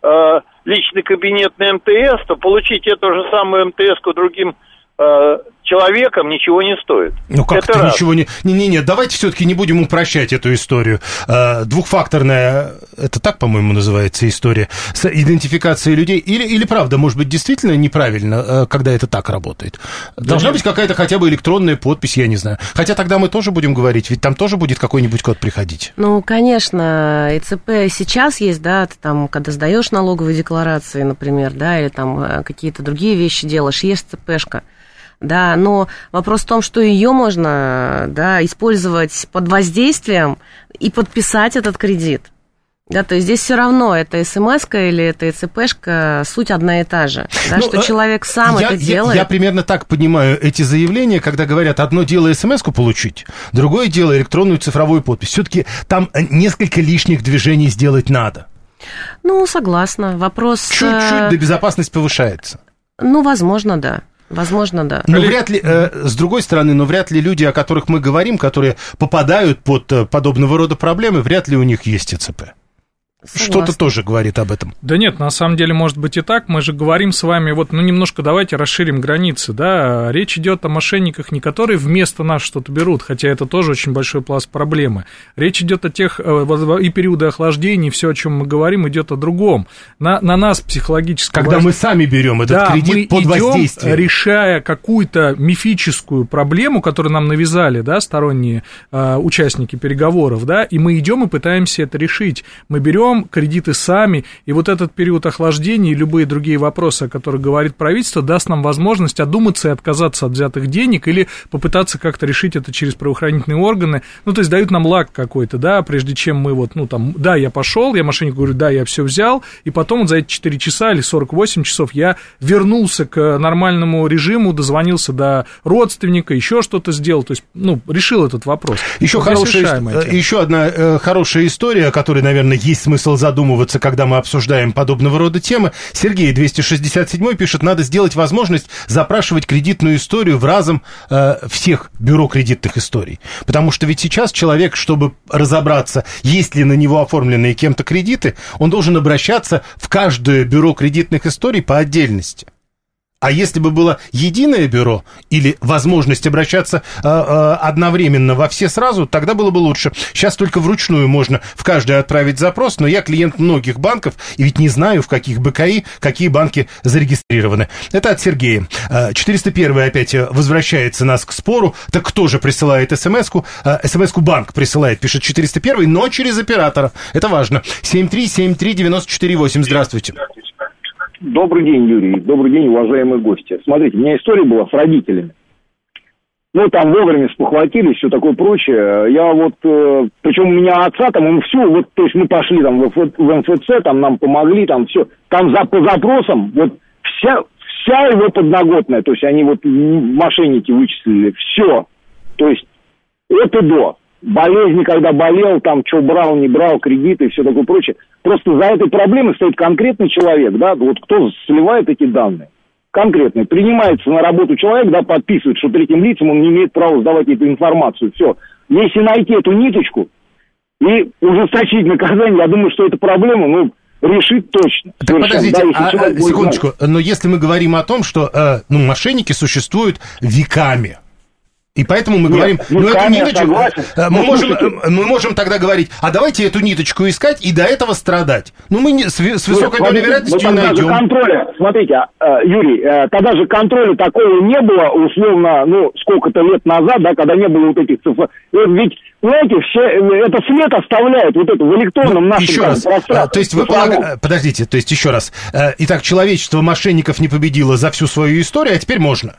личный кабинет на МТС, то получить эту же самую МТС-ку другим человеком ничего не стоит. Как-то ничего не... Не, давайте все-таки не будем упрощать эту историю. Двухфакторная, это так, по-моему, называется история, с идентификацией людей. Или правда, может быть, действительно неправильно, когда это так работает? Должна быть какая-то хотя бы электронная подпись, я не знаю. Хотя тогда мы тоже будем говорить, ведь там тоже будет какой-нибудь код приходить. Конечно, ИЦП сейчас есть, да, ты там, когда сдаешь налоговые декларации, например, да, или там какие-то другие вещи делаешь, есть ЦПшка. Да, но вопрос в том, что ее можно, да, использовать под воздействием и подписать этот кредит. Да, то есть здесь все равно, это СМС-ка или это ЭЦПшка, суть одна и та же. Да, что человек сам это делает. Я примерно так понимаю эти заявления, когда говорят, одно дело СМС-ку получить, другое дело электронную цифровую подпись. Все-таки там несколько лишних движений сделать надо. Согласна. Вопрос... Чуть-чуть, да, безопасность повышается. Возможно, да. Возможно, да. Но вряд ли, с другой стороны, вряд ли люди, о которых мы говорим, которые попадают под подобного рода проблемы, вряд ли у них есть ЭЦП. Согласна. Что-то тоже говорит об этом. Да нет, на самом деле, может быть и так. Мы же говорим с вами, немножко давайте расширим границы, да. Речь идет о мошенниках, не которые вместо нас что-то берут, хотя это тоже очень большой пласт проблемы. Речь идет о тех, и периоды охлаждения, и все, о чем мы говорим, идет о другом. На нас психологически... Когда мы сами берем этот кредит под воздействием. Решая какую-то мифическую проблему, которую нам навязали, да, сторонние участники переговоров, да, и мы идем и пытаемся это решить. Мы берем берем кредиты сами, и вот этот период охлаждения и любые другие вопросы, о которых говорит правительство, даст нам возможность одуматься и отказаться от взятых денег или попытаться как-то решить это через правоохранительные органы. Ну, то есть дают нам лаг какой-то, да, прежде чем мы вот, ну, там, да, я пошел, я мошеннику говорю, да, я все взял, и потом вот за эти 4 часа или 48 часов я вернулся к нормальному режиму, дозвонился до родственника, еще что-то сделал, то есть, ну, решил этот вопрос. Еще одна хорошая история, о которой, наверное, есть смысл задумываться, когда мы обсуждаем подобного рода темы. Сергей 267 пишет, надо сделать возможность запрашивать кредитную историю в разом всех бюро кредитных историй. Потому что ведь сейчас человек, чтобы разобраться, есть ли на него оформленные кем-то кредиты, он должен обращаться в каждое бюро кредитных историй по отдельности. А если бы было единое бюро или возможность обращаться одновременно во все сразу, тогда было бы лучше. Сейчас только вручную можно в каждое отправить запрос, но я клиент многих банков, и ведь не знаю, в каких БКИ, какие банки зарегистрированы. Это от Сергея. 401 опять возвращается нас к спору. Так кто же присылает смс-ку? СМС-ку банк присылает, пишет 401, но через оператора. Это важно. 7373948. Здравствуйте. Добрый день, Юрий. Добрый день, уважаемые гости. Смотрите, у меня история была с родителями. Ну, там вовремя спохватились, все такое прочее. Я вот, причем у меня отца там, он все, вот, то есть мы пошли там в МФЦ, там нам помогли, там все. Там по запросам, вот вся его подноготная, то есть они вот мошенники вычислили, все. То есть от и до. Болезни, когда болел, там, что брал, не брал, кредиты и все такое прочее. Просто за этой проблемой стоит конкретный человек, да, вот кто сливает эти данные. Конкретный. Принимается на работу человек, да, подписывает, что третьим лицам он не имеет права сдавать эту информацию. Все. Если найти эту ниточку и ужесточить наказание, я думаю, что эта проблема, ну, решит точно. Так подождите, секундочку, но если мы говорим о том, что мошенники существуют веками, и поэтому мы говорим, эту ниточку, мы можем тогда говорить, а давайте эту ниточку искать и до этого страдать. Ну, мы с высокой долей вероятности не найдем. Контроля, смотрите, Юрий, тогда же контроля такого не было, условно, ну, сколько-то лет назад, да, когда не было вот этих цифр. Ведь, знаете, это след оставляет вот это в электронном нашем пространстве. То есть вы подождите, то есть еще раз. Итак, человечество мошенников не победило за всю свою историю, а теперь можно.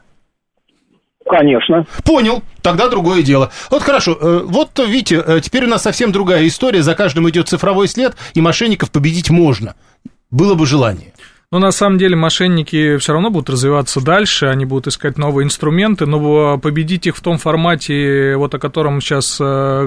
Конечно. Понял, тогда другое дело. Вот хорошо, вот видите, теперь у нас совсем другая история, за каждым идет цифровой след, и мошенников победить можно. Было бы желание. Но на самом деле мошенники все равно будут развиваться дальше, они будут искать новые инструменты, но победить их в том формате, вот о котором сейчас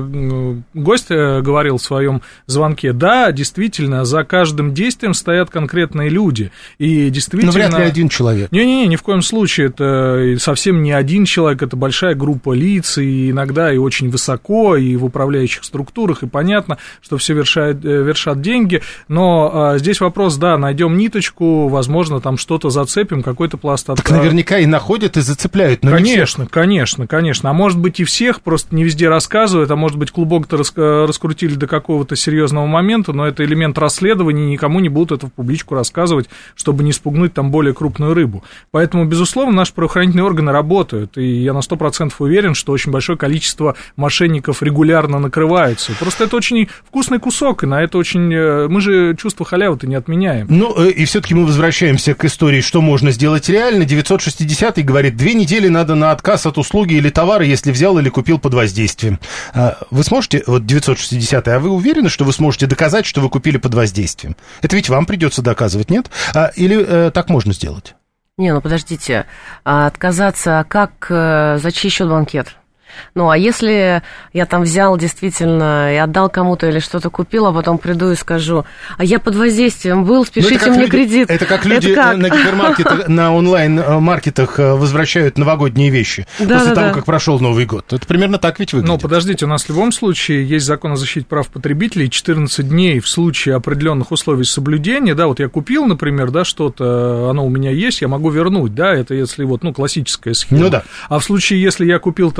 гость говорил в своем звонке, да, действительно, за каждым действием стоят конкретные люди, и действительно... Но вряд ли один человек. Не-не-не, ни в коем случае, это совсем не один человек, это большая группа лиц, и иногда и очень высоко, и в управляющих структурах, и понятно, что все вершат деньги, но здесь вопрос, да, найдем ниточку, возможно, там что-то зацепим, какой-то пласт. Так наверняка и находят, и цепляют. Но конечно. А может быть и всех, просто не везде рассказывают, а может быть клубок-то раскрутили до какого-то серьезного момента, но это элемент расследования, и никому не будут это в публичку рассказывать, чтобы не спугнуть там более крупную рыбу. Поэтому, безусловно, наши правоохранительные органы работают, и я на 100% уверен, что очень большое количество мошенников регулярно накрываются. Просто это очень вкусный кусок, и на это очень... Мы же чувство халявы-то не отменяем. Ну, и все-таки мы возвращаемся к истории, что можно сделать реально. 960-й говорит, 2 недели надо на отказ от услуги или товара, если взял или купил под воздействием. Вы сможете, вот 960-й, а вы уверены, что вы сможете доказать, что вы купили под воздействием? Это ведь вам придется доказывать, нет? Или так можно сделать? Не, ну подождите, отказаться как, за чей счет банкет? Ну, а если я там взял действительно и отдал кому-то или что-то купил, а потом приду и скажу, а я под воздействием был, спешите мне кредит. Это как люди на гипермаркетах, на онлайн-маркетах возвращают новогодние вещи после того, как прошел Новый год. Это примерно так ведь выглядит. Ну, подождите, у нас в любом случае есть закон о защите прав потребителей, 14 дней в случае определенных условий соблюдения, да, вот я купил, например, да, что-то, оно у меня есть, я могу вернуть, да, это если вот, ну, классическая схема. Ну да. А в случае, если я купил там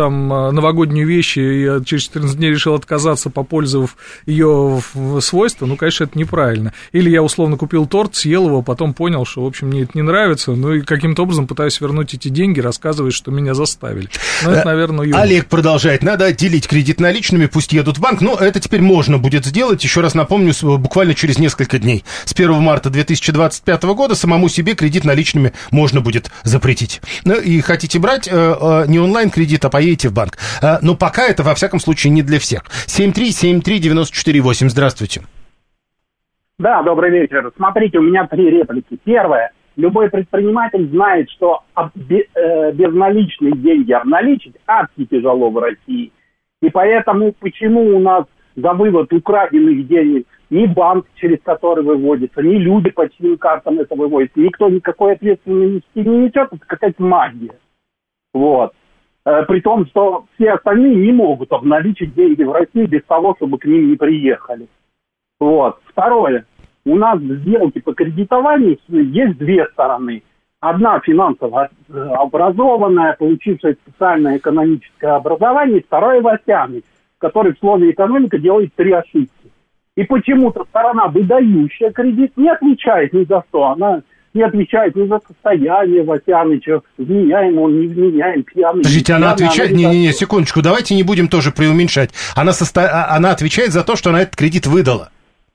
новогоднюю вещь и через 14 дней решил отказаться, попользовав ее свойства, ну, конечно, это неправильно. Или я условно купил торт, съел его, потом понял, что, в общем, мне это не нравится, ну, и каким-то образом пытаюсь вернуть эти деньги, рассказывая, что меня заставили. Ну, это, наверное, юмор. Олег продолжает. Надо отделить кредит наличными, пусть едут в банк. Но это теперь можно будет сделать. Еще раз напомню, буквально через несколько дней. С 1 марта 2025 года самому себе кредит наличными можно будет запретить. Ну, и хотите брать не онлайн-кредит, а поедете в банк. Но пока это, во всяком случае, не для всех. 7373948. Здравствуйте. Да, добрый вечер. Смотрите, у меня 3 реплики. Первое. Любой предприниматель знает, что безналичные деньги обналичить адски тяжело в России. И поэтому почему у нас за вывод украденных денег ни банк, через который выводится, ни люди по чьим картам это выводится, никто никакой ответственности не несет, это какая-то магия. Вот. При том, что все остальные не могут обналичить деньги в России без того, чтобы к ним не приехали. Вот. Второе. У нас в сделке по кредитованию есть 2 стороны. Одна финансово образованная, получившая специальное экономическое образование, вторая востяный, который в слове экономика делает 3 ошибки. И почему-то сторона, выдающая кредит, не отвечает ни за что. Она не отвечает ни за состояние Васяныча, вменяем он, не вменяем, пьяный. Подождите, она отвечает... Не, секундочку, давайте не будем тоже преуменьшать. Она отвечает за то, что она этот кредит выдала.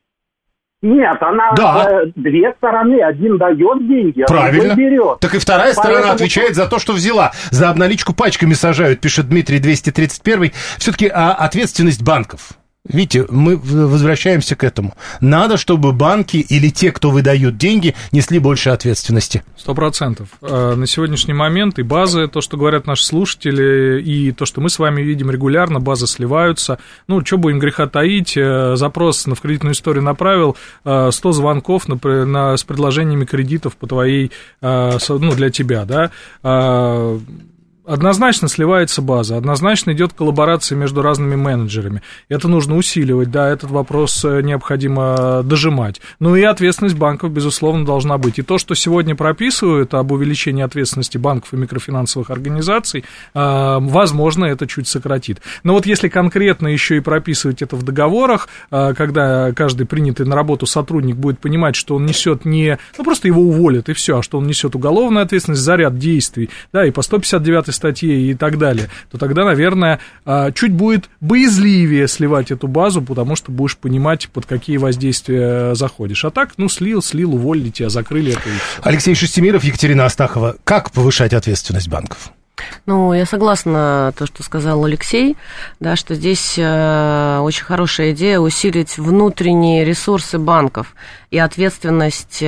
Нет, она 2 стороны, один дает деньги, а другой берет. Так и вторая сторона отвечает за то, что взяла. За обналичку пачками сажают, пишет Дмитрий 231. Все-таки ответственность банков. Видите, мы возвращаемся к этому. Надо, чтобы банки или те, кто выдают деньги, несли больше ответственности. 100%. На сегодняшний момент и базы, то, что говорят наши слушатели, и то, что мы с вами видим регулярно, базы сливаются. Ну, что будем греха таить, запрос в кредитную историю направил, 100 звонков с предложениями кредитов по твоей, для тебя, да. Однозначно сливается база, однозначно идет коллаборация между разными менеджерами. Это нужно усиливать, да, этот вопрос необходимо дожимать. Ну и ответственность банков, безусловно, должна быть. И то, что сегодня прописывают об увеличении ответственности банков и микрофинансовых организаций, возможно, это чуть сократит. Но вот если конкретно еще и прописывать это в договорах, когда каждый принятый на работу сотрудник будет понимать, что он несет не... Ну, просто его уволят, и все, а что он несет уголовную ответственность за ряд действий, да, и по 159 статье и так далее, то тогда, наверное, чуть будет боязливее сливать эту базу, потому что будешь понимать, под какие воздействия заходишь. А так, слил, уволили тебя, закрыли это. Алексей Шестимиров, Екатерина Астахова. Как повышать ответственность банков? Ну, я согласна то, что сказал Алексей, да, что здесь очень хорошая идея усилить внутренние ресурсы банков и ответственность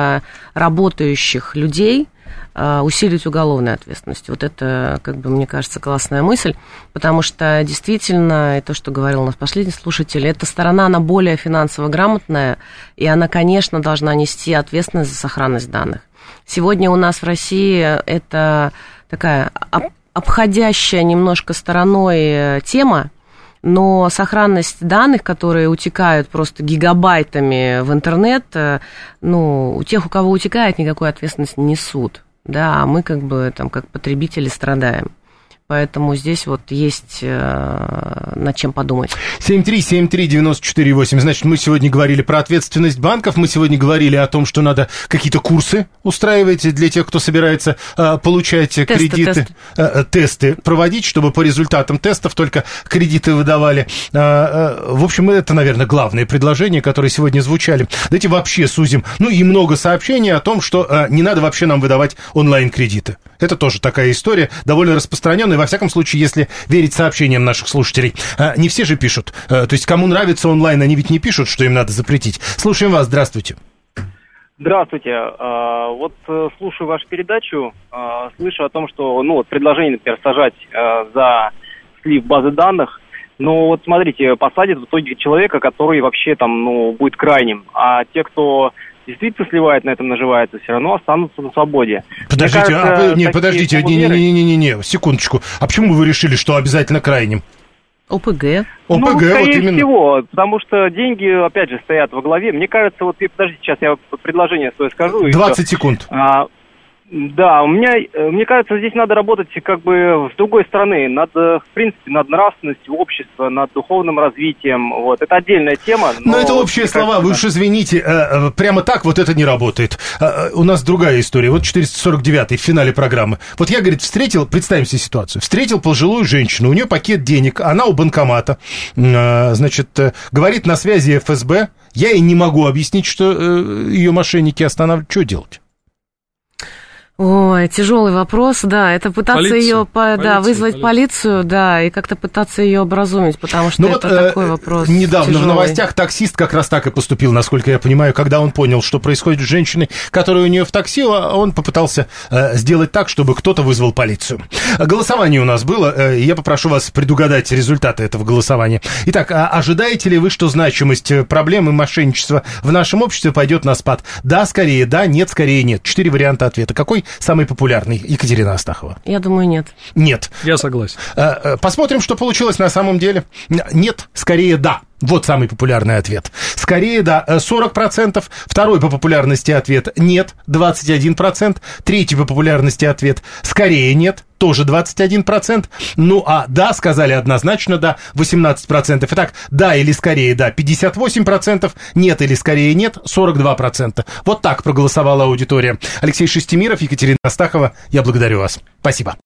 работающих людей, усилить уголовную ответственность. Вот это, мне кажется, классная мысль, потому что действительно, и то, что говорил у нас последний слушатель, эта сторона, она более финансово грамотная, и она, конечно, должна нести ответственность за сохранность данных. Сегодня у нас в России это такая обходящая немножко стороной тема, но сохранность данных, которые утекают просто гигабайтами в интернет, у тех, у кого утекает, никакой ответственности не несут. Да, а мы как потребители страдаем. Поэтому здесь вот есть над чем подумать. 7373948. Значит, мы сегодня говорили про ответственность банков, мы сегодня говорили о том, что надо какие-то курсы устраивать для тех, кто собирается получать кредиты. Тесты проводить, чтобы по результатам тестов только кредиты выдавали. В общем, это, наверное, главные предложения, которые сегодня звучали. Давайте вообще сузим. И много сообщений о том, что не надо вообще нам выдавать онлайн-кредиты. Это тоже такая история, довольно распространенная, во всяком случае, если верить сообщениям наших слушателей. Не все же пишут. То есть, кому нравится онлайн, они ведь не пишут, что им надо запретить. Слушаем вас, здравствуйте. Здравствуйте. Вот слушаю вашу передачу, слышу о том, что, предложение, например, сажать за слив базы данных. Но вот смотрите, посадят в итоге человека, который вообще будет крайним. А те, кто действительно сливает, на этом наживается, все равно останутся на свободе. Подождите, подождите, не, секундочку. А почему вы решили, что обязательно крайним? ОПГ. Скорее всего, потому что деньги, опять же, стоят во главе. Мне кажется, подождите, сейчас я предложение свое скажу. 20 секунд. Да, мне кажется, здесь надо работать как бы с другой стороны, в принципе, над нравственностью общества, над духовным развитием, вот, это отдельная тема. Но это общие слова, вы уж извините, прямо так вот это не работает. У нас другая история, вот 449-й в финале программы. Вот я, говорит, представим себе ситуацию, встретил пожилую женщину, у нее пакет денег, она у банкомата, значит, говорит на связи ФСБ, я ей не могу объяснить, что ее мошенники останавливают, что делать? Ой, тяжелый вопрос, да, это пытаться ее, вызвать полицию, да, и как-то пытаться ее образумить, потому что это такой вопрос недавно тяжелый. В новостях таксист как раз так и поступил, насколько я понимаю, когда он понял, что происходит с женщиной, которая у нее в такси, он попытался сделать так, чтобы кто-то вызвал полицию. Голосование у нас было, я попрошу вас предугадать результаты этого голосования. Итак, ожидаете ли вы, что значимость проблемы мошенничества в нашем обществе пойдет на спад? Да, скорее да, нет, скорее нет. 4 варианта ответа. Какой самый популярный, Екатерина Астахова? Я думаю, нет. Нет. Я согласен. Посмотрим, что получилось на самом деле. Нет, скорее да. Вот самый популярный ответ. Скорее да, 40%. Второй по популярности ответ нет, 21%. Третий по популярности ответ скорее нет, тоже 21%. Ну а да, сказали однозначно да, 18%. Итак, да или скорее да, 58%. Нет или скорее нет, 42%. Вот так проголосовала аудитория. Алексей Шестимиров, Екатерина Астахова, я благодарю вас. Спасибо.